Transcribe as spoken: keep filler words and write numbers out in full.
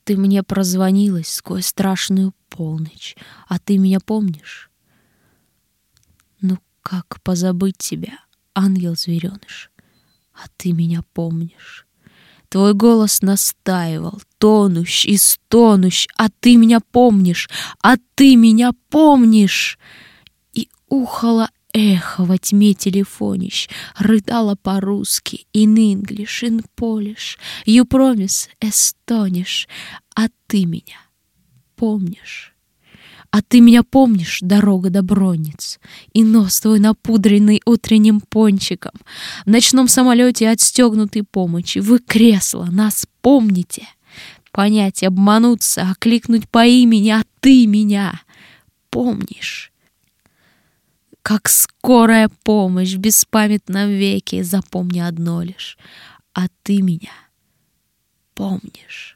Ты мне прозвонилась сквозь страшную полночь, а ты меня помнишь? Ну как позабыть тебя, ангел-звереныш, а ты меня помнишь? Твой голос настаивал, тонущ и стонущ, а ты меня помнишь, а ты меня помнишь. И ухало эхо во тьме телефонищ, рыдала по-русски in English, in Polish, you promise, astonish, а ты меня помнишь? А ты меня помнишь, дорога до Бронниц, и нос твой напудренный утренним пончиком, в ночном самолете отстегнутый помощи, вы кресло, нас помните? Понять, обмануться, окликнуть по имени, а ты меня помнишь? Как скорая помощь в беспамятном веке, запомни одно лишь, а ты меня помнишь?